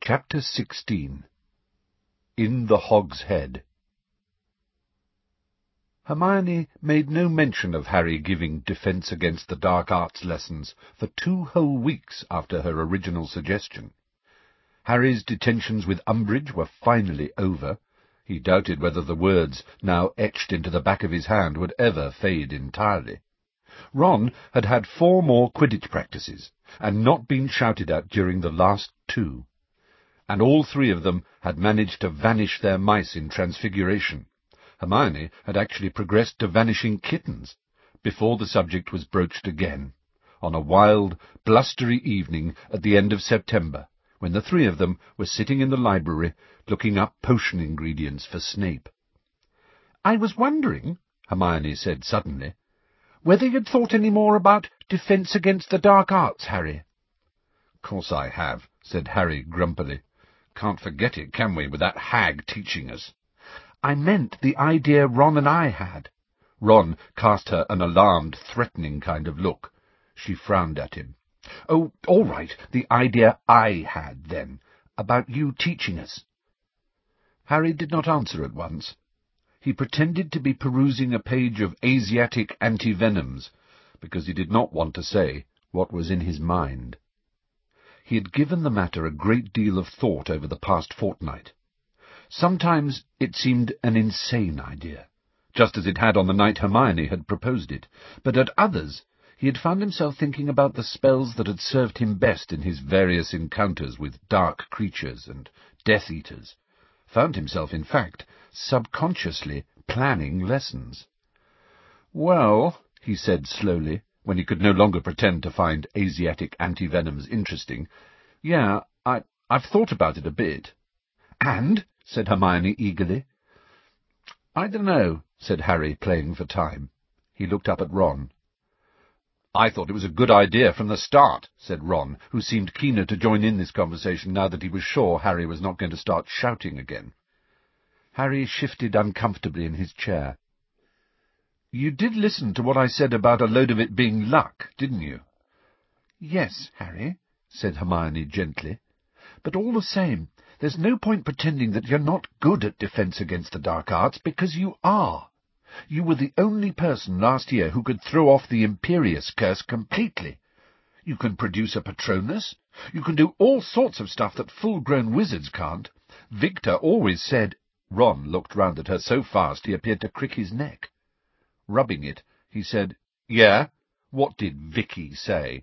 Chapter 16. In the Hog's Head. Hermione made no mention of Harry giving Defence Against the Dark Arts lessons for 2 whole weeks after her original suggestion. Harry's detentions with Umbridge were finally over. He doubted whether the words, now etched into the back of his hand, would ever fade entirely. Ron had had 4 more Quidditch practices, and not been shouted at during the last 2. And all 3 of them had managed to vanish their mice in Transfiguration. Hermione had actually progressed to vanishing kittens, before the subject was broached again, on a wild, blustery evening at the end of September, when the 3 of them were sitting in the library, looking up potion ingredients for Snape. "I was wondering," Hermione said suddenly, "whether you'd thought any more about Defence Against the Dark Arts, Harry." "Course I have," said Harry grumpily. "Can't forget it, can we, with that hag teaching us?" "I meant the idea Ron and I had." Ron cast her an alarmed, threatening kind of look. She frowned at him. "Oh, all right, the idea I had, then, about you teaching us." Harry did not answer at once. He pretended to be perusing a page of Asiatic antivenoms, because he did not want to say what was in his mind. He had given the matter a great deal of thought over the past fortnight. Sometimes it seemed an insane idea, just as it had on the night Hermione had proposed it, but at others he had found himself thinking about the spells that had served him best in his various encounters with dark creatures and Death Eaters, found himself, in fact, subconsciously planning lessons. "Well," he said slowly, when he could no longer pretend to find Asiatic antivenoms interesting, "yeah, I've thought about it a bit." "And?" said Hermione eagerly. "I dunno," said Harry, playing for time. He looked up at Ron. "I thought it was a good idea from the start," said Ron, who seemed keener to join in this conversation now that he was sure Harry was not going to start shouting again. Harry shifted uncomfortably in his chair. "You did listen to what I said about a load of it being luck, didn't you?" "Yes, Harry," said Hermione gently. "But all the same, there's no point pretending that you're not good at Defence Against the Dark Arts, because you are. You were the only person last year who could throw off the Imperius curse completely. You can produce a Patronus. You can do all sorts of stuff that full-grown wizards can't. Victor always said—" Ron looked round at her so fast he appeared to crick his neck. Rubbing it, he said, "Yeah? What did Vicky say?"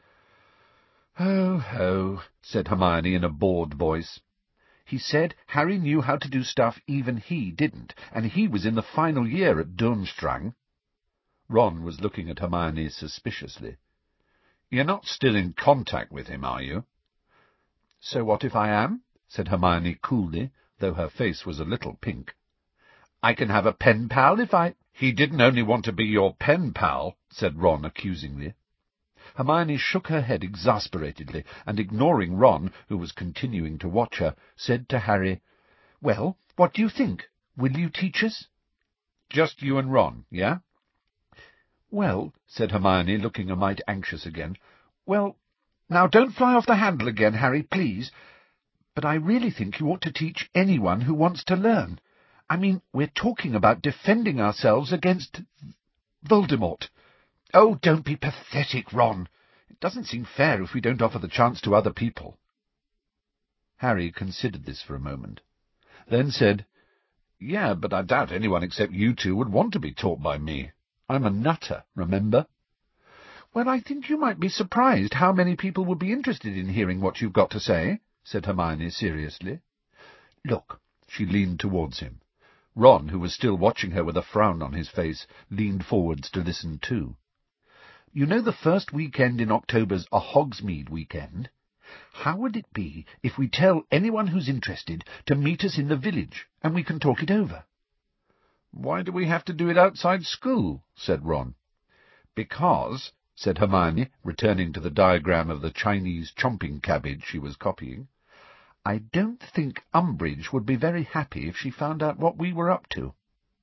"Oh, ho," said Hermione in a bored voice. "He said Harry knew how to do stuff even he didn't, and he was in the final year at Durmstrang." Ron was looking at Hermione suspiciously. "You're not still in contact with him, are you?" "So what if I am?" said Hermione coolly, though her face was a little pink. "I can have a pen pal if I—" "He didn't only want to be your pen pal," said Ron accusingly. Hermione shook her head exasperatedly, and ignoring Ron, who was continuing to watch her, said to Harry, "Well, what do you think? Will you teach us?" "Just you and Ron, yeah?" "Well," said Hermione, looking a mite anxious again, "well, now don't fly off the handle again, Harry, please. But I really think you ought to teach anyone who wants to learn. I mean, we're talking about defending ourselves against Voldemort. Oh, don't be pathetic, Ron. It doesn't seem fair if we don't offer the chance to other people." Harry considered this for a moment, then said, "Yeah, but I doubt anyone except you 2 would want to be taught by me. I'm a nutter, remember?" "Well, I think you might be surprised how many people would be interested in hearing what you've got to say," said Hermione seriously. "Look." She leaned towards him. Ron, who was still watching her with a frown on his face, leaned forwards to listen too. "You know the first weekend in October's a Hogsmeade weekend? How would it be if we tell anyone who's interested to meet us in the village, and we can talk it over?" "Why do we have to do it outside school?" said Ron. "Because," said Hermione, returning to the diagram of the Chinese chomping cabbage she was copying, "I don't think Umbridge would be very happy if she found out what we were up to."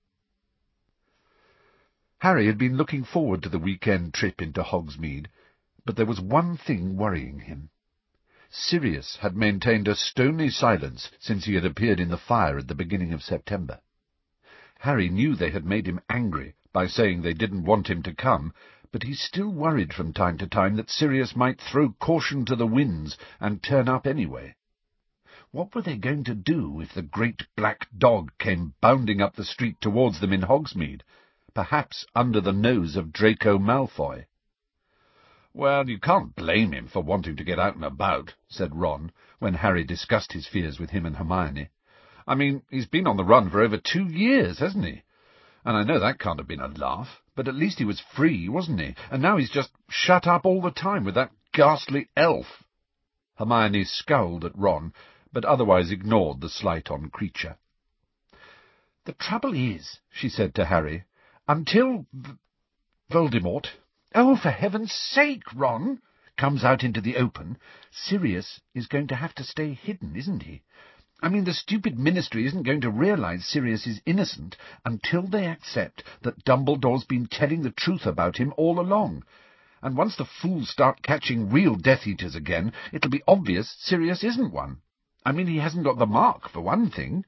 Harry had been looking forward to the weekend trip into Hogsmeade, but there was one thing worrying him. Sirius had maintained a stony silence since he had appeared in the fire at the beginning of September. Harry knew they had made him angry by saying they didn't want him to come, but he still worried from time to time that Sirius might throw caution to the winds and turn up anyway. What were they going to do if the great black dog came bounding up the street towards them in Hogsmeade, perhaps under the nose of Draco Malfoy? "Well, you can't blame him for wanting to get out and about," said Ron, when Harry discussed his fears with him and Hermione. "I mean, he's been on the run for over 2 years, hasn't he? And I know that can't have been a laugh, but at least he was free, wasn't he? And now he's just shut up all the time with that ghastly elf." Hermione scowled at Ron, but otherwise ignored the slight on Kreacher. "The trouble is," she said to Harry, "until Voldemort, oh, for heaven's sake, Ron, comes out into the open, Sirius is going to have to stay hidden, isn't he? I mean, the stupid Ministry isn't going to realize Sirius is innocent until they accept that Dumbledore's been telling the truth about him all along. And once the fools start catching real Death Eaters again, it'll be obvious Sirius isn't one. I mean, he hasn't got the mark, for one thing."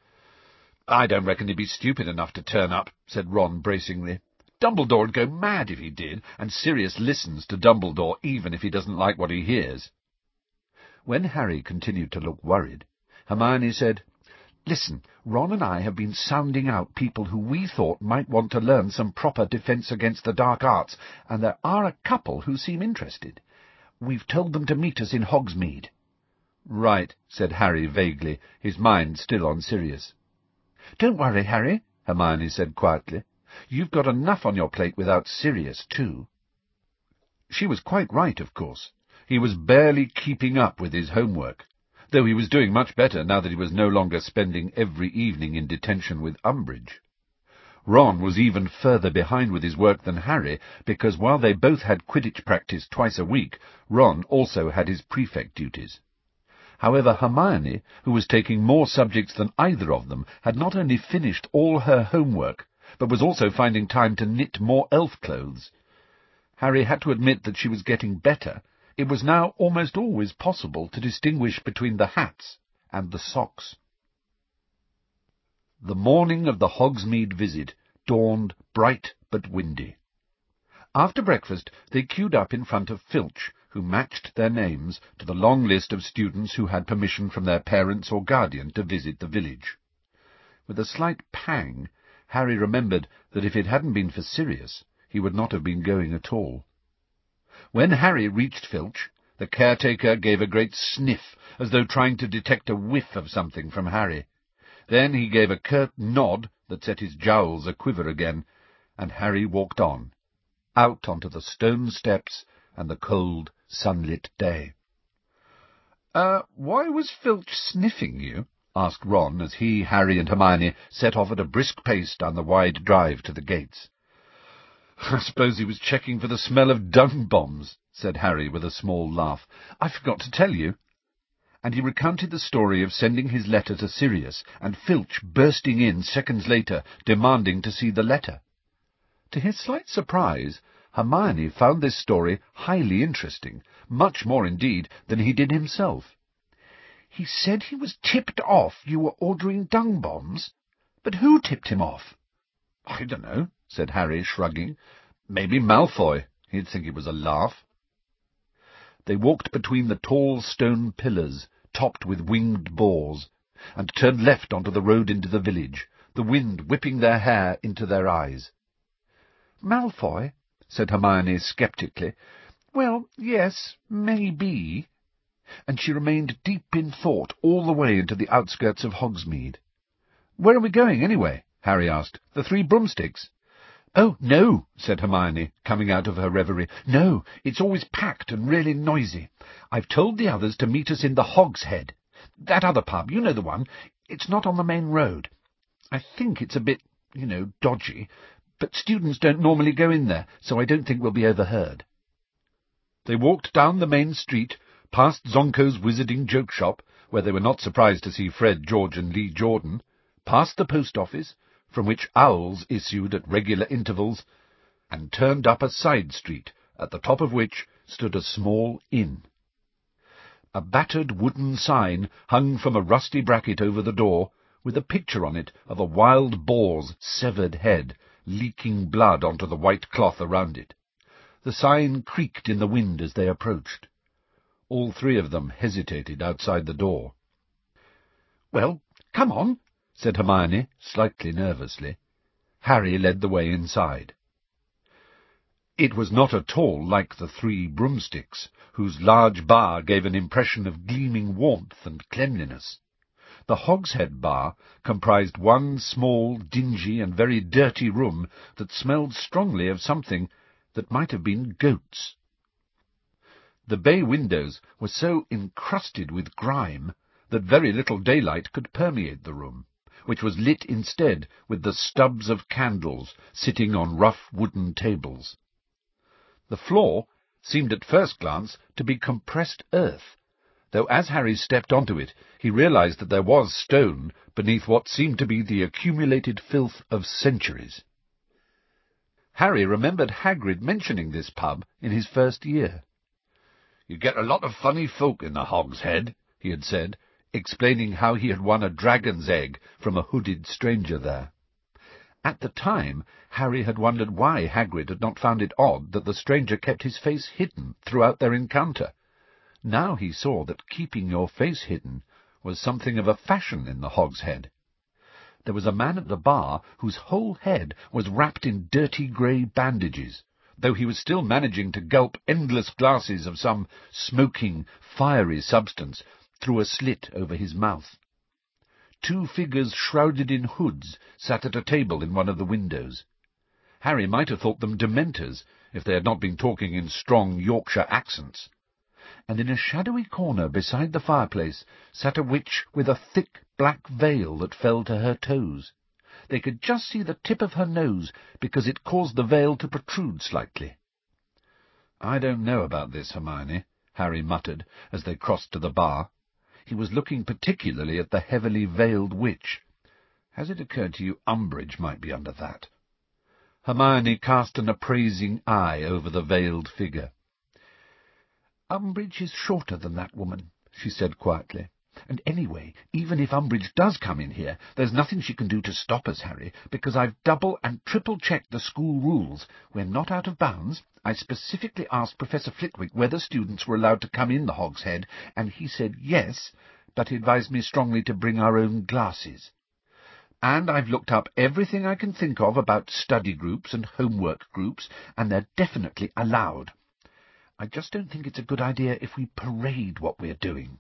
"I don't reckon he'd be stupid enough to turn up," said Ron bracingly. "Dumbledore'd go mad if he did, and Sirius listens to Dumbledore even if he doesn't like what he hears." When Harry continued to look worried, Hermione said, "Listen, Ron and I have been sounding out people who we thought might want to learn some proper defence against the dark arts, and there are a couple who seem interested. We've told them to meet us in Hogsmeade." "Right," said Harry vaguely, his mind still on Sirius. "Don't worry, Harry," Hermione said quietly. "You've got enough on your plate without Sirius, too." She was quite right, of course. He was barely keeping up with his homework, though he was doing much better now that he was no longer spending every evening in detention with Umbridge. Ron was even further behind with his work than Harry, because while they both had Quidditch practice twice a week, Ron also had his prefect duties. However, Hermione, who was taking more subjects than either of them, had not only finished all her homework, but was also finding time to knit more elf clothes. Harry had to admit that she was getting better. It was now almost always possible to distinguish between the hats and the socks. The morning of the Hogsmeade visit dawned bright but windy. After breakfast they queued up in front of Filch, who matched their names to the long list of students who had permission from their parents or guardian to visit the village. With a slight pang, Harry remembered that if it hadn't been for Sirius, he would not have been going at all. When Harry reached Filch, the caretaker gave a great sniff, as though trying to detect a whiff of something from Harry. Then he gave a curt nod that set his jowls a-quiver again, and Harry walked on, out onto the stone steps and the cold, sunlit day. "Why was Filch sniffing you?" asked Ron, as he, Harry, and Hermione set off at a brisk pace down the wide drive to the gates. "I suppose he was checking for the smell of dung-bombs," said Harry with a small laugh. "I forgot to tell you." And he recounted the story of sending his letter to Sirius, and Filch bursting in seconds later, demanding to see the letter. To his slight surprise, Hermione found this story highly interesting, much more indeed than he did himself. "He said he was tipped off you were ordering dung-bombs? But who tipped him off?" "I don't know," said Harry, shrugging. "Maybe Malfoy. He'd think it was a laugh." They walked between the tall stone pillars, topped with winged boars, and turned left onto the road into the village, the wind whipping their hair into their eyes. "Malfoy?" said Hermione sceptically. "Well, yes, maybe." And she remained deep in thought all the way into the outskirts of Hogsmeade. "Where are we going, anyway?" Harry asked. "The Three Broomsticks?" "Oh, no," said Hermione, coming out of her reverie. "No, it's always packed and really noisy. I've told the others to meet us in the Hog's Head. That other pub, you know the one. It's not on the main road. I think it's a bit, dodgy, but students don't normally go in there, so I don't think we'll be overheard." They walked down the main street, past Zonko's Wizarding Joke Shop, where they were not surprised to see Fred, George, and Lee Jordan, past the post office, from which owls issued at regular intervals, and turned up a side street, at the top of which stood a small inn. A battered wooden sign hung from a rusty bracket over the door, with a picture on it of a wild boar's severed head, leaking blood onto the white cloth around it. The sign creaked in the wind as they approached. All three of them hesitated outside the door. "Well, come on," said Hermione, slightly nervously. Harry led the way inside. It was not at all like the Three Broomsticks, whose large bar gave an impression of gleaming warmth and cleanliness. The Hogshead bar comprised one small, dingy, and very dirty room that smelled strongly of something that might have been goats. The bay windows were so encrusted with grime that very little daylight could permeate the room, which was lit instead with the stubs of candles sitting on rough wooden tables. The floor seemed at first glance to be compressed earth, though as Harry stepped onto it, he realized that there was stone beneath what seemed to be the accumulated filth of centuries. Harry remembered Hagrid mentioning this pub in his first year. "You get a lot of funny folk in the Hogshead," he had said, explaining how he had won a dragon's egg from a hooded stranger there. At the time, Harry had wondered why Hagrid had not found it odd that the stranger kept his face hidden throughout their encounter. Now he saw that keeping your face hidden was something of a fashion in the Hogshead. There was a man at the bar whose whole head was wrapped in dirty grey bandages, though he was still managing to gulp endless glasses of some smoking, fiery substance through a slit over his mouth. Two figures shrouded in hoods sat at a table in one of the windows. Harry might have thought them Dementors if they had not been talking in strong Yorkshire accents. And in a shadowy corner beside the fireplace sat a witch with a thick black veil that fell to her toes. They could just see the tip of her nose because it caused the veil to protrude slightly. "I don't know about this, Hermione," Harry muttered as they crossed to the bar. He was looking particularly at the heavily veiled witch. "Has it occurred to you Umbridge might be under that?" Hermione cast an appraising eye over the veiled figure. "Umbridge is shorter than that woman," she said quietly. "And anyway, even if Umbridge does come in here, there's nothing she can do to stop us, Harry, because I've double and triple-checked the school rules. We're not out of bounds. I specifically asked Professor Flitwick whether students were allowed to come in the Hogshead, and he said yes, but he advised me strongly to bring our own glasses. And I've looked up everything I can think of about study groups and homework groups, and they're definitely allowed. I just don't think it's a good idea if we parade what we're doing."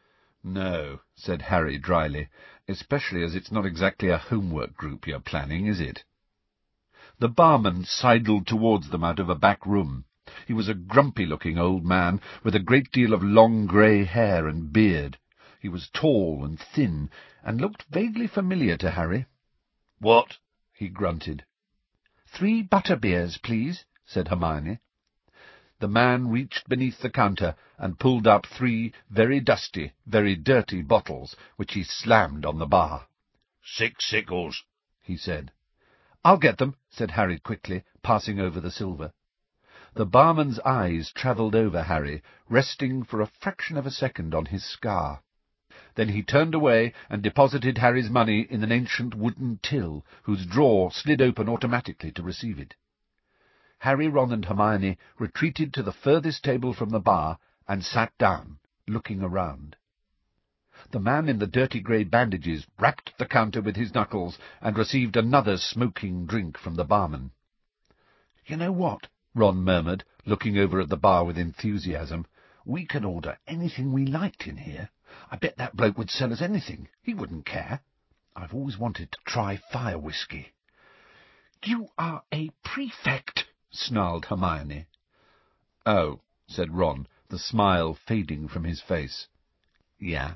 "No," said Harry dryly, "especially as it's not exactly a homework group you're planning, is it?" The barman sidled towards them out of a back room. He was a grumpy-looking old man with a great deal of long grey hair and beard. He was tall and thin, and looked vaguely familiar to Harry. "What?" he grunted. "3 butterbeers, please," said Hermione. The man reached beneath the counter and pulled up 3 very dusty, very dirty bottles, which he slammed on the bar. "6 sickles," he said. "I'll get them," said Harry quickly, passing over the silver. The barman's eyes travelled over Harry, resting for a fraction of a second on his scar. Then he turned away and deposited Harry's money in an ancient wooden till, whose drawer slid open automatically to receive it. Harry, Ron, and Hermione retreated to the furthest table from the bar and sat down, looking around. The man in the dirty grey bandages rapped the counter with his knuckles and received another smoking drink from the barman. "You know what?" Ron murmured, looking over at the bar with enthusiasm. "We could order anything we liked in here. I bet that bloke would sell us anything. He wouldn't care. I've always wanted to try fire whiskey." "You are a prefect," snarled Hermione. "Oh," said Ron, the smile fading from his face. "Yeah."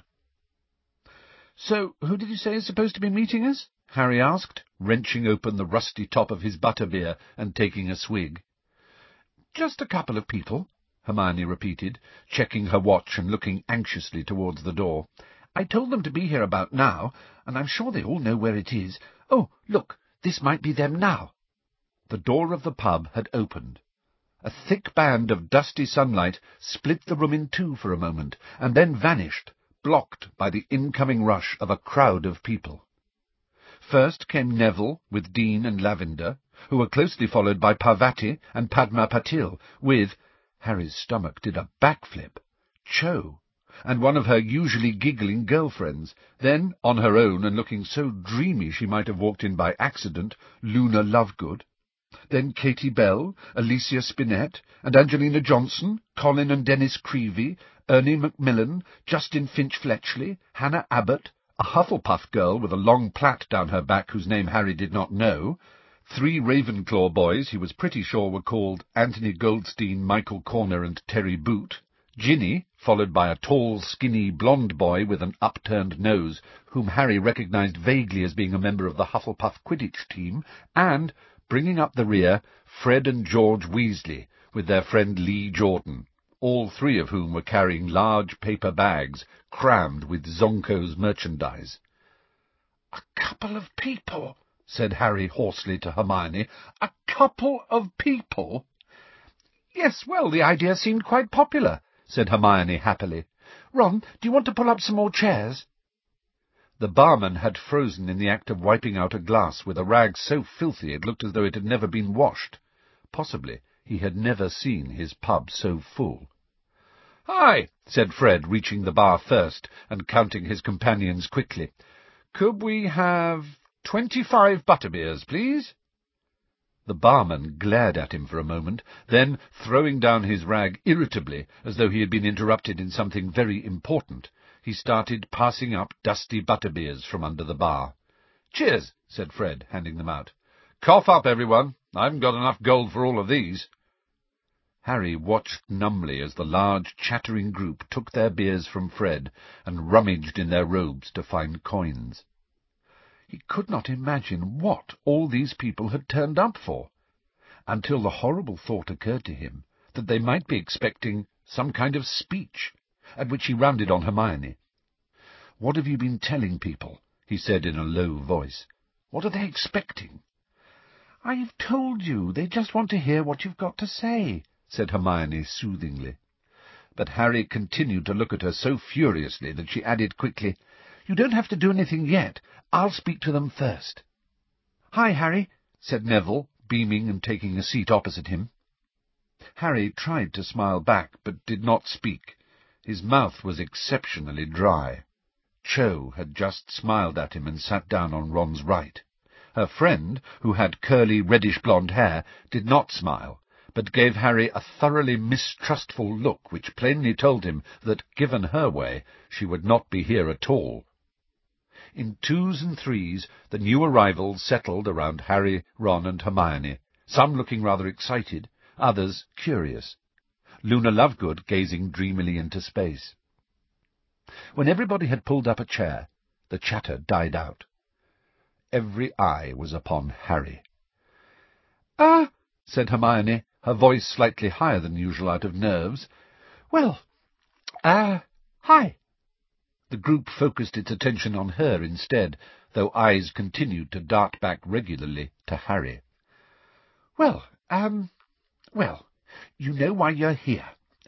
"So, who did you say is supposed to be meeting us?" Harry asked, wrenching open the rusty top of his butterbeer and taking a swig. "Just a couple of people," Hermione repeated, checking her watch and looking anxiously towards the door. "I told them to be here about now, and I'm sure they all know where it is. Oh, look, this might be them now." The door of the pub had opened. A thick band of dusty sunlight split the room in two for a moment, and then vanished, blocked by the incoming rush of a crowd of people. First came Neville with Dean and Lavender, who were closely followed by Parvati and Padma Patil, with— Harry's stomach did a backflip— Cho, and one of her usually giggling girlfriends. Then, on her own and looking so dreamy she might have walked in by accident, Luna Lovegood. Then Katie Bell, Alicia Spinett, and Angelina Johnson, Colin and Dennis Creevy, Ernie Macmillan, Justin Finch-Fletchley, Hannah Abbott, a Hufflepuff girl with a long plait down her back whose name Harry did not know, 3 Ravenclaw boys he was pretty sure were called Anthony Goldstein, Michael Corner, and Terry Boot, Ginny, followed by a tall, skinny, blonde boy with an upturned nose, whom Harry recognised vaguely as being a member of the Hufflepuff Quidditch team, and, bringing up the rear, Fred and George Weasley, with their friend Lee Jordan, all 3 of whom were carrying large paper bags crammed with Zonko's merchandise. "A couple of people," said Harry hoarsely to Hermione. "A couple of people?" "Yes, well, the idea seemed quite popular," said Hermione happily. "Ron, do you want to pull up some more chairs?" The barman had frozen in the act of wiping out a glass with a rag so filthy it looked as though it had never been washed. Possibly he had never seen his pub so full. "Hi," said Fred, reaching the bar first and counting his companions quickly. "Could we have 25 butterbeers, please?" The barman glared at him for a moment, then, throwing down his rag irritably, as though he had been interrupted in something very important, he started passing up dusty butterbeers from under the bar. "Cheers," said Fred, handing them out. "Cough up, everyone. I haven't got enough gold for all of these." Harry watched numbly as the large, chattering group took their beers from Fred and rummaged in their robes to find coins. He could not imagine what all these people had turned up for, until the horrible thought occurred to him that they might be expecting some kind of speech, at which he rounded on Hermione. "What have you been telling people?" he said in a low voice. "What are they expecting?" "I've told you. They just want to hear what you've got to say," said Hermione soothingly. But Harry continued to look at her so furiously that she added quickly, "You don't have to do anything yet. I'll speak to them first." "Hi, Harry," said Neville, beaming and taking a seat opposite him. Harry tried to smile back, but did not speak. His mouth was exceptionally dry. Cho had just smiled at him and sat down on Ron's right. Her friend, who had curly, reddish-blonde hair, did not smile, but gave Harry a thoroughly mistrustful look which plainly told him that, given her way, she would not be here at all. In 2s and 3s, the new arrivals settled around Harry, Ron, and Hermione, some looking rather excited, others curious, Luna Lovegood gazing dreamily into space. When everybody had pulled up a chair, the chatter died out. Every eye was upon Harry. "Ah," said Hermione, her voice slightly higher than usual out of nerves. "Well, hi." The group focused its attention on her instead, though eyes continued to dart back regularly to Harry. "Well, you know why you're here.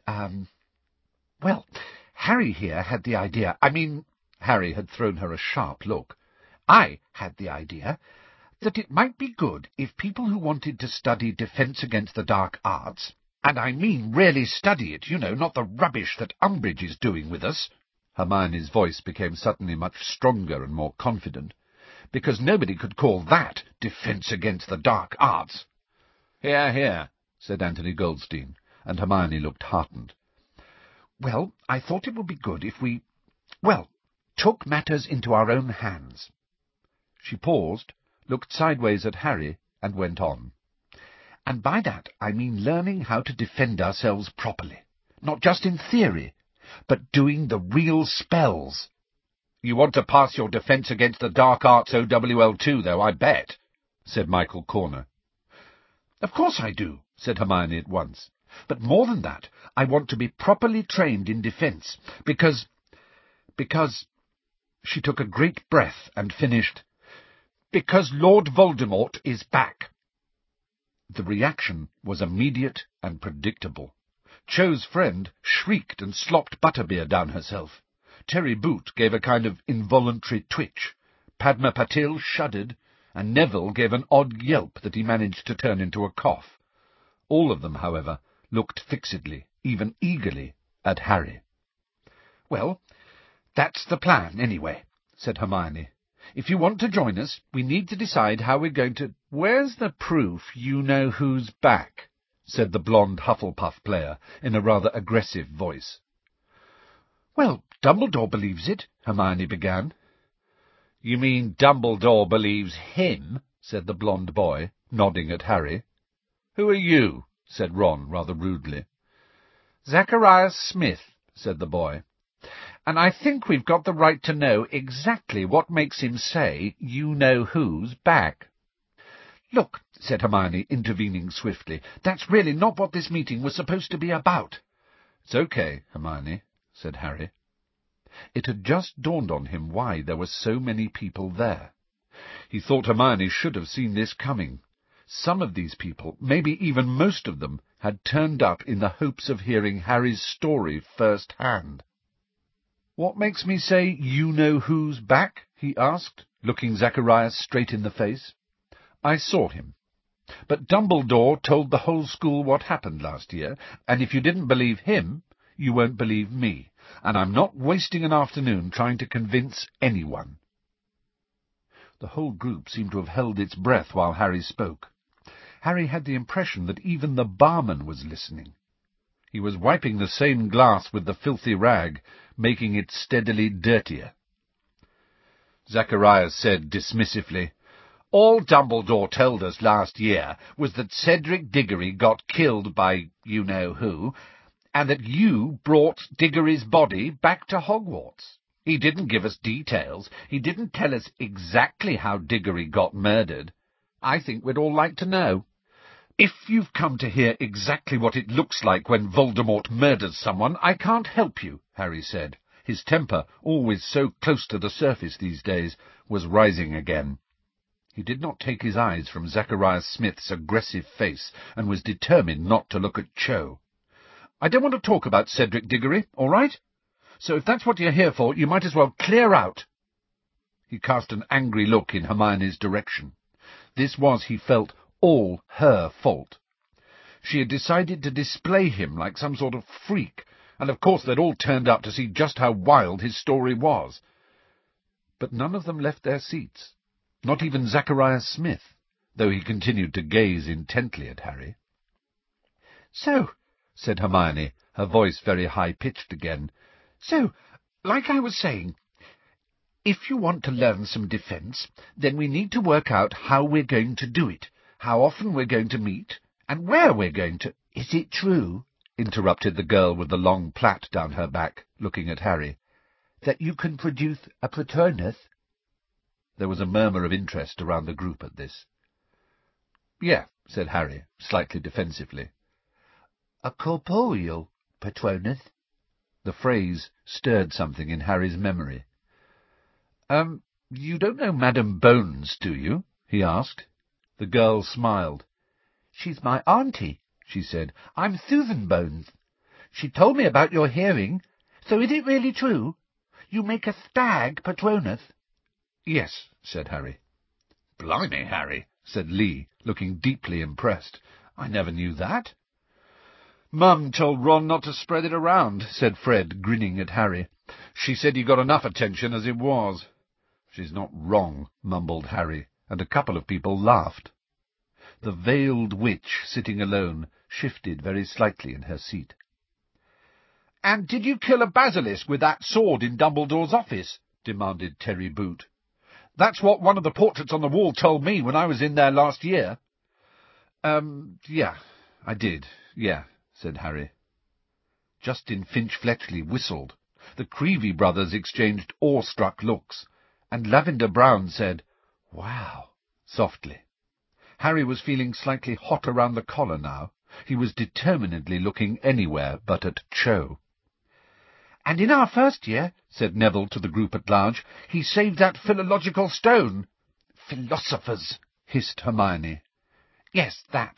Well, Harry here had the idea— Harry had thrown her a sharp look. I had the idea that it might be good if people who wanted to study Defence Against the Dark Arts, and I mean really study it, you know, not the rubbish that Umbridge is doing with us—" Hermione's voice became suddenly much stronger and more confident, "because nobody could call that Defence Against the Dark Arts." "Hear, hear," said Anthony Goldstein, and Hermione looked heartened. "Well, I thought it would be good if we, took matters into our own hands." She paused, looked sideways at Harry, and went on. "And by that I mean learning how to defend ourselves properly, not just in theory, but doing the real spells." "You want to pass your Defence Against the Dark Arts OWL too, though, I bet," said Michael Corner. "Of course I do," said Hermione at once. "But more than that, I want to be properly trained in defence, because— She took a great breath and finished— "because Lord Voldemort is back." The reaction was immediate and predictable. Cho's friend shrieked and slopped butterbeer down herself. Terry Boot gave a kind of involuntary twitch. Padma Patil shuddered, and Neville gave an odd yelp that he managed to turn into a cough. All of them, however, looked fixedly, even eagerly, at Harry. "Well, that's the plan, anyway," said Hermione. "If you want to join us, we need to decide how we're going to—" "Where's the proof you know who's back?" said the blonde Hufflepuff player, in a rather aggressive voice. "Well, Dumbledore believes it," Hermione began. "You mean Dumbledore believes him?" said the blonde boy, nodding at Harry. "Who are you?" said Ron, rather rudely. "Zacharias Smith," said the boy. "And I think we've got the right to know exactly what makes him say, 'You know who's back.'" "Look," said Hermione, intervening swiftly, "that's really not what this meeting was supposed to be about." "It's okay, Hermione," said Harry. It had just dawned on him why there were so many people there. He thought Hermione should have seen this coming. Some of these people, maybe even most of them, had turned up in the hopes of hearing Harry's story first-hand. "What makes me say, 'You know who's back'?" he asked, looking Zacharias straight in the face. "I saw him. But Dumbledore told the whole school what happened last year, and if you didn't believe him, you won't believe me, and I'm not wasting an afternoon trying to convince anyone." The whole group seemed to have held its breath while Harry spoke. Harry had the impression that even the barman was listening. He was wiping the same glass with the filthy rag, making it steadily dirtier. Zacharias said dismissively, "All Dumbledore told us last year was that Cedric Diggory got killed by you-know-who, and that you brought Diggory's body back to Hogwarts. He didn't give us details. He didn't tell us exactly how Diggory got murdered. I think we'd all like to know." "If you've come to hear exactly what it looks like when Voldemort murders someone, I can't help you," Harry said. His temper, always so close to the surface these days, was rising again. He did not take his eyes from Zacharias Smith's aggressive face, and was determined not to look at Cho. "I don't want to talk about Cedric Diggory, all right? So if that's what you're here for, you might as well clear out." He cast an angry look in Hermione's direction. This was, he felt, all her fault. She had decided to display him like some sort of freak, and of course they'd all turned up to see just how wild his story was. But none of them left their seats, not even Zacharias Smith, though he continued to gaze intently at Harry. "So," said Hermione, her voice very high-pitched again, "so, like I was saying, if you want to learn some defence, then we need to work out how we're going to do it, how often we're going to meet, and where we're going to—" "Is it true," interrupted the girl with the long plait down her back, looking at Harry, "that you can produce a Patronus?" There was a murmur of interest around the group at this. "Yeah," said Harry, slightly defensively. "A corporeal Patronus?" The phrase stirred something in Harry's memory. You don't know Madame Bones, do you?" he asked. The girl smiled. "She's my auntie," she said. "I'm Susan Bones. She told me about your hearing. So is it really true? You make a stag Patronus?" "Yes," said Harry. "Blimey, Harry," said Lee, looking deeply impressed. "I never knew that." "Mum told Ron not to spread it around," said Fred, grinning at Harry. "She said you got enough attention as it was." "She's not wrong," mumbled Harry, and a couple of people laughed. The veiled witch, sitting alone, shifted very slightly in her seat. "And did you kill a basilisk with that sword in Dumbledore's office?" demanded Terry Boot. "That's what one of the portraits on the wall told me when I was in there last year." Yeah, I did, yeah," said Harry. Justin Finch-Fletchley whistled. The Creevy brothers exchanged awe-struck looks, and Lavender Brown said, "Wow," softly. Harry was feeling slightly hot around the collar now. He was determinedly looking anywhere but at Cho. "And in our first year," said Neville to the group at large, "he saved that philological stone." "Philosophers," hissed Hermione. "Yes, that.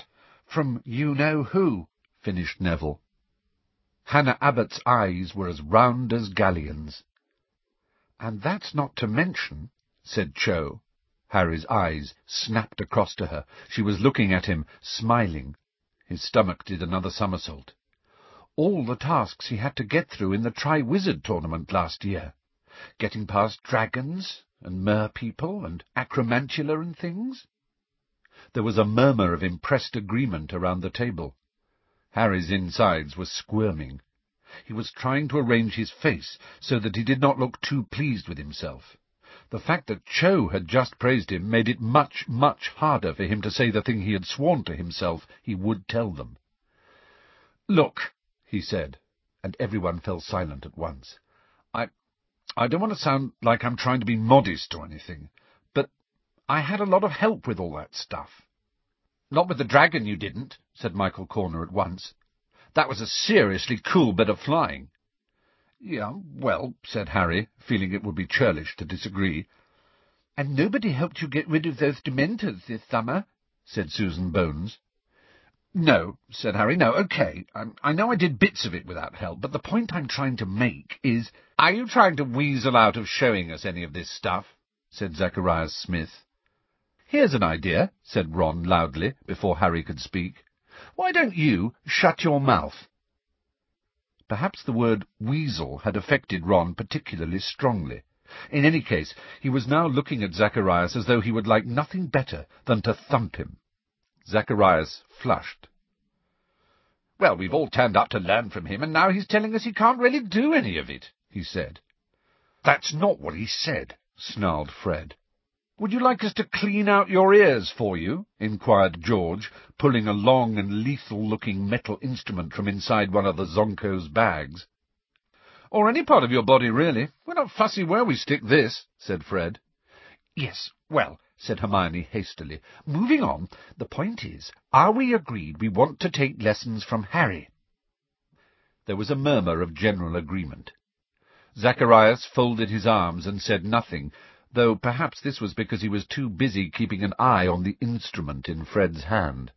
from you-know-who," finished Neville. Hannah Abbott's eyes were as round as galleons. "And that's not to mention," said Cho. Harry's eyes snapped across to her. She was looking at him, smiling. His stomach did another somersault. "All the tasks he had to get through in the Tri-Wizard tournament last year. Getting past dragons, and mer-people, and acromantula and things." There was a murmur of impressed agreement around the table. Harry's insides were squirming. He was trying to arrange his face so that he did not look too pleased with himself. The fact that Cho had just praised him made it much, much harder for him to say the thing he had sworn to himself he would tell them. "Look," he said, and everyone fell silent at once. I don't want to sound like I'm trying to be modest or anything, but I had a lot of help with all that stuff." "Not with the dragon, you didn't," said Michael Corner at once. "That was a seriously cool bit of flying." "Yeah, well," said Harry, feeling it would be churlish to disagree. "And nobody helped you get rid of those Dementors this summer," said Susan Bones. "No," said Harry, "no, okay. I know I did bits of it without help, but the point I'm trying to make is—" "Are you trying to weasel out of showing us any of this stuff?" said Zacharias Smith. "Here's an idea," said Ron loudly, before Harry could speak. "Why don't you shut your mouth?" Perhaps the word weasel had affected Ron particularly strongly. In any case, he was now looking at Zacharias as though he would like nothing better than to thump him. Zacharias flushed. "Well, we've all turned up to learn from him, and now he's telling us he can't really do any of it," he said. "That's not what he said," snarled Fred. "Would you like us to clean out your ears for you?" inquired George, pulling a long and lethal-looking metal instrument from inside one of the Zonko's bags. "Or any part of your body, really. We're not fussy where we stick this," said Fred. "Yes, well," said Hermione hastily. "Moving on, the point is, are we agreed we want to take lessons from Harry?" There was a murmur of general agreement. Zacharias folded his arms and said nothing, though perhaps this was because he was too busy keeping an eye on the instrument in Fred's hand.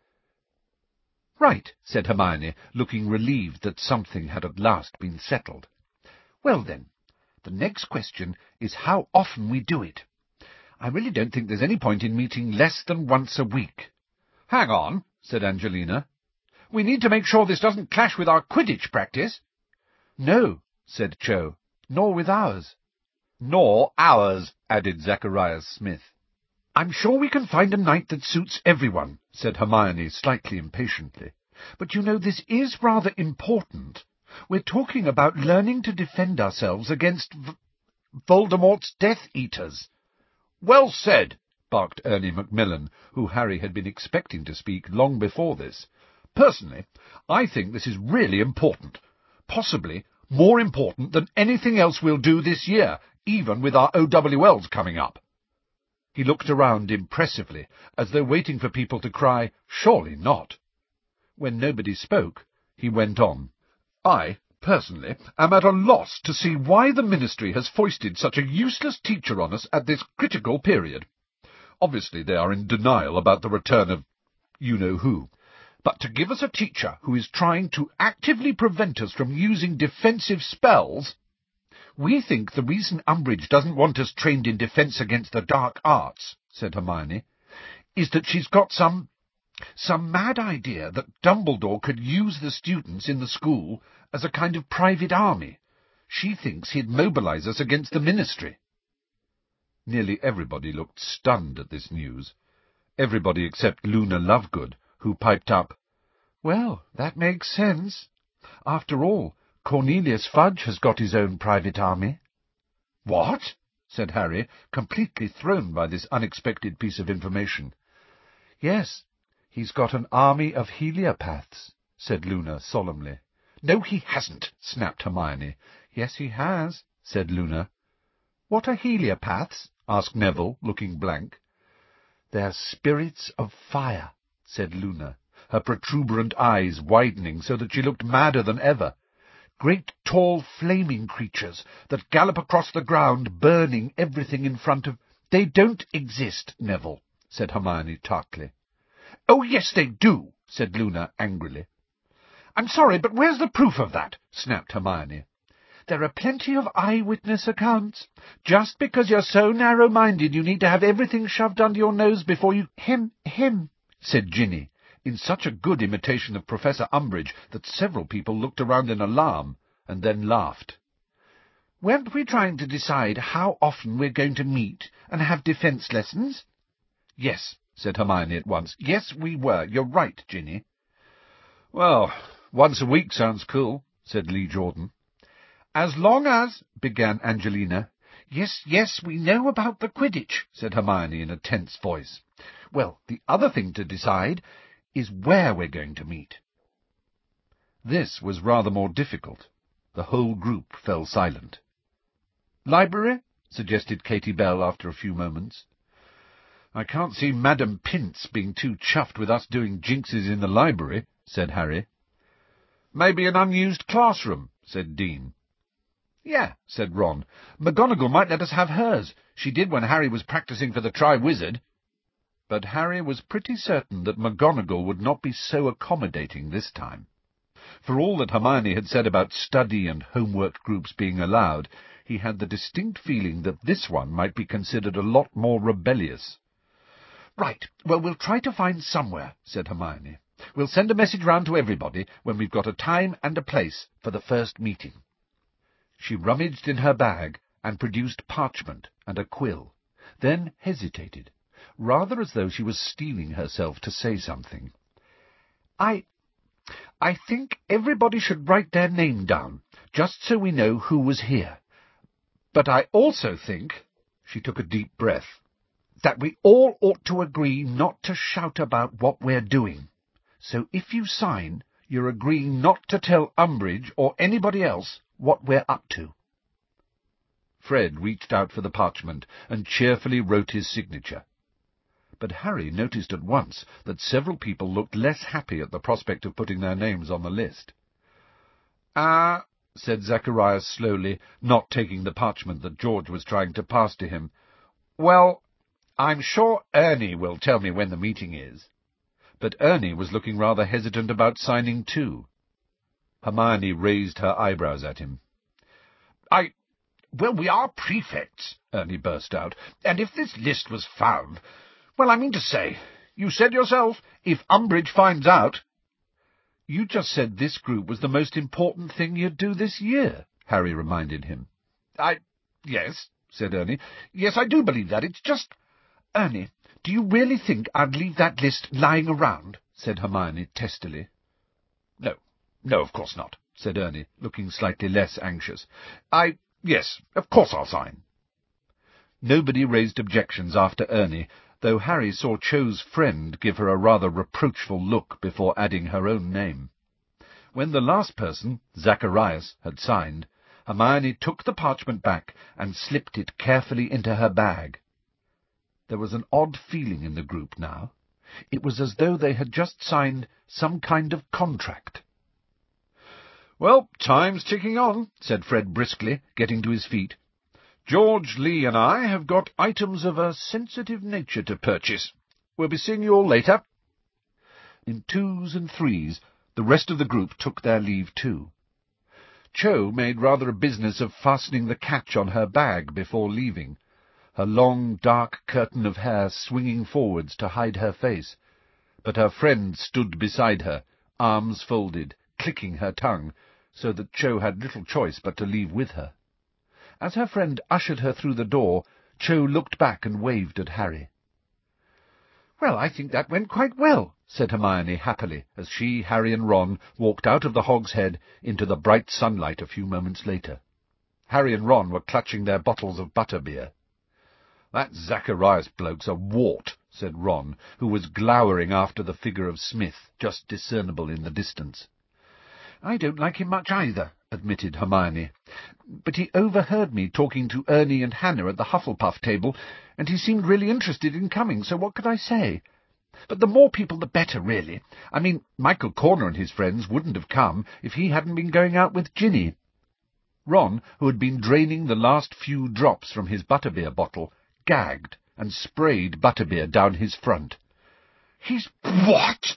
"Right," said Hermione, looking relieved that something had at last been settled. "Well then, the next question is how often we do it. I really don't think there's any point in meeting less than once a week." "Hang on," said Angelina. "We need to make sure this doesn't clash with our Quidditch practice." "No," said Cho, "nor with ours." "Nor ours," added Zacharias Smith. "I'm sure we can find a night that suits everyone," said Hermione slightly impatiently. "But you know, this is rather important. We're talking about learning to defend ourselves against Voldemort's Death Eaters." "Well said," barked Ernie Macmillan, who Harry had been expecting to speak long before this. "Personally, I think this is really important. Possibly more important than anything else we'll do this year, even with our OWLs coming up." He looked around impressively, as though waiting for people to cry, "Surely not." When nobody spoke, he went on. "I, personally, am at a loss to see why the Ministry has foisted such a useless teacher on us at this critical period. Obviously they are in denial about the return of you-know-who. But to give us a teacher who is trying to actively prevent us from using defensive spells— "We think the reason Umbridge doesn't want us trained in defense against the dark arts," said Hermione, "is that she's got some mad idea that Dumbledore could use the students in the school as a kind of private army. She thinks he'd mobilize us against the Ministry." Nearly everybody looked stunned at this news. Everybody except Luna Lovegood, who piped up, "Well, that makes sense. After all, Cornelius Fudge has got his own private army." "What?" said Harry, completely thrown by this unexpected piece of information. "Yes, he's got an army of heliopaths," said Luna solemnly. "No, he hasn't," snapped Hermione. "Yes, he has," said Luna. "What are heliopaths?" asked Neville, looking blank. "They're spirits of fire," said Luna, her protuberant eyes widening so that she looked madder than ever. "Great, tall, flaming creatures that gallop across the ground, burning everything in front of—" "They don't exist, Neville," said Hermione tartly. "Oh, yes, they do," said Luna angrily. "I'm sorry, but where's the proof of that?" snapped Hermione. "There are plenty of eyewitness accounts. Just because you're so narrow-minded you need to have everything shoved under your nose before you—" Him, said Ginny, in such a good imitation of Professor Umbridge that several people looked around in alarm, and then laughed. "Weren't we trying to decide how often we're going to meet and have defence lessons?" "Yes," said Hermione at once. "Yes, we were. You're right, Ginny." "Well, once a week sounds cool," said Lee Jordan. "As long as—" began Angelina. Yes, we know about the Quidditch," said Hermione in a tense voice. "Well, the other thing to decide is where we're going to meet." This was rather more difficult. The whole group fell silent. "Library?" suggested Katy Bell after a few moments. "I can't see Madam Pince being too chuffed with us doing jinxes in the library," said Harry. "Maybe an unused classroom," said Dean. "Yeah," said Ron. "McGonagall might let us have hers. She did when Harry was practising for the Triwizard." But Harry was pretty certain that McGonagall would not be so accommodating this time. For all that Hermione had said about study and homework groups being allowed, he had the distinct feeling that this one might be considered a lot more rebellious. "Right, well, we'll try to find somewhere," said Hermione. "We'll send a message round to everybody when we've got a time and a place for the first meeting." She rummaged in her bag and produced parchment and a quill, then hesitated, rather as though she was steeling herself to say something. I think everybody should write their name down, just so we know who was here. But I also think," she took a deep breath, "that we all ought to agree not to shout about what we're doing. So if you sign, you're agreeing not to tell Umbridge or anybody else what we're up to." Fred reached out for the parchment and cheerfully wrote his signature. But Harry noticed at once that several people looked less happy at the prospect of putting their names on the list. Said Zacharias slowly, not taking the parchment that George was trying to pass to him. "Well, I'm sure Ernie will tell me when the meeting is." But Ernie was looking rather hesitant about signing too. Hermione raised her eyebrows at him. "Well, we are prefects," Ernie burst out, "and if this list was found— well, I mean to say, you said yourself, if Umbridge finds out—" "You just said this group was the most important thing you'd do this year," Harry reminded him. Yes," said Ernie. "Yes, I do believe that. It's just—" "Ernie, do you really think I'd leave that list lying around?" said Hermione testily. No, of course not," said Ernie, looking slightly less anxious. Yes, of course I'll sign." Nobody raised objections after Ernie, though Harry saw Cho's friend give her a rather reproachful look before adding her own name. When the last person, Zacharias, had signed, Hermione took the parchment back and slipped it carefully into her bag. There was an odd feeling in the group now. It was as though they had just signed some kind of contract. "Well, time's ticking on," said Fred briskly, getting to his feet. "George, Lee, and I have got items of a sensitive nature to purchase. We'll be seeing you all later." In twos and threes, the rest of the group took their leave too. Cho made rather a business of fastening the catch on her bag before leaving, her long, dark curtain of hair swinging forwards to hide her face, but her friend stood beside her, arms folded, clicking her tongue, so that Cho had little choice but to leave with her. As her friend ushered her through the door, Cho looked back and waved at Harry. "Well, I think that went quite well," said Hermione happily, as she, Harry, and Ron walked out of the Hog's Head into the bright sunlight a few moments later. Harry and Ron were clutching their bottles of butterbeer. "That Zacharias bloke's a wart," said Ron, who was glowering after the figure of Smith, just discernible in the distance. "I don't like him much either," admitted Hermione. "But he overheard me talking to Ernie and Hannah at the Hufflepuff table, and he seemed really interested in coming, so what could I say? But the more people the better, really. I mean, Michael Corner and his friends wouldn't have come if he hadn't been going out with Ginny." Ron, who had been draining the last few drops from his butterbeer bottle, gagged and sprayed butterbeer down his front. "He's what?"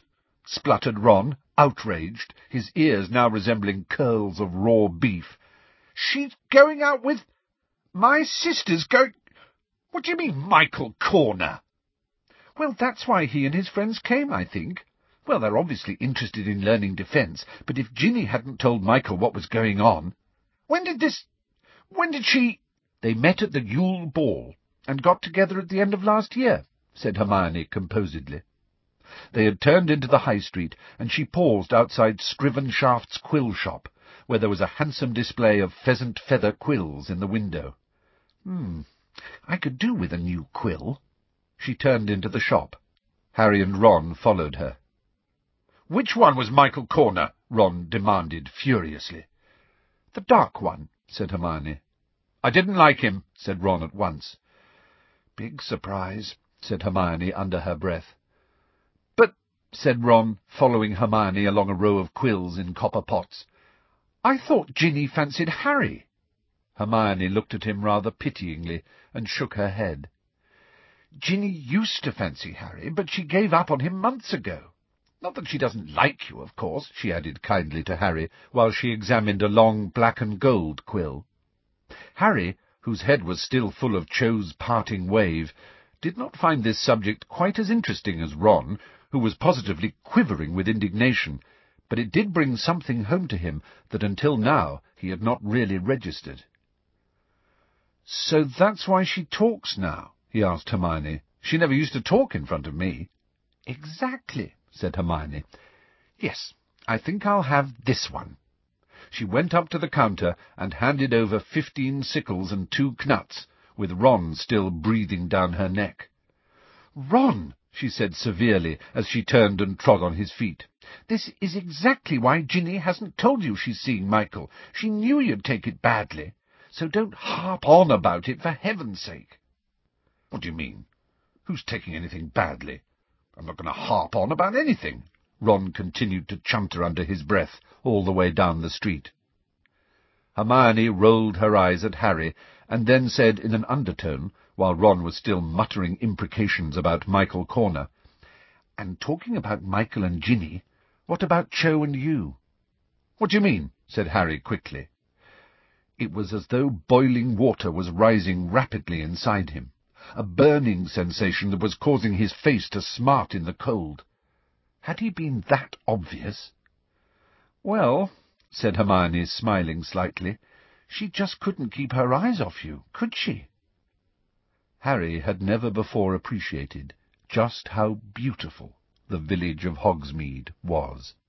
spluttered Ron, outraged, his ears now resembling curls of raw beef. "She's going out with... My sister's going... What do you mean, Michael Corner?" "Well, that's why he and his friends came, I think. Well, they're obviously interested in learning defence, but if Ginny hadn't told Michael what was going on—" When did she... "They met at the Yule Ball, and got together at the end of last year," said Hermione composedly. They had turned into the High Street, and she paused outside Scriven Shaft's quill shop, where there was a handsome display of pheasant feather quills in the window. I could do with a new quill." She turned into the shop. Harry and Ron followed her. "Which one was Michael Corner?" Ron demanded furiously. "The dark one," said Hermione. "I didn't like him," said Ron at once. "Big surprise," said Hermione under her breath. "But," said Ron, following Hermione along a row of quills in copper pots, "I thought Ginny fancied Harry." Hermione looked at him rather pityingly and shook her head. "Ginny used to fancy Harry, but she gave up on him months ago. Not that she doesn't like you, of course," she added kindly to Harry, while she examined a long black-and-gold quill. Harry, whose head was still full of Cho's parting wave, did not find this subject quite as interesting as Ron, who was positively quivering with indignation, but it did bring something home to him that until now he had not really registered. "So that's why she talks now?" he asked Hermione. "She never used to talk in front of me." "Exactly," said Hermione. "Yes, I think I'll have this one." She went up to the counter and handed over 15 sickles and 2 knuts, with Ron still breathing down her neck. "Ron," she said severely, as she turned and trod on his feet, "this is exactly why Ginny hasn't told you she's seeing Michael. She knew you'd take it badly. So don't harp on about it, for heaven's sake." "What do you mean? Who's taking anything badly? I'm not going to harp on about anything," Ron continued to chunter under his breath all the way down the street. Hermione rolled her eyes at Harry, and then said in an undertone, while Ron was still muttering imprecations about Michael Corner, "And talking about Michael and Ginny, what about Cho and you?" "What do you mean?" said Harry quickly. It was as though boiling water was rising rapidly inside him, a burning sensation that was causing his face to smart in the cold. Had he been that obvious? "Well," said Hermione, smiling slightly, "she just couldn't keep her eyes off you, could she?" Harry had never before appreciated just how beautiful the village of Hogsmeade was.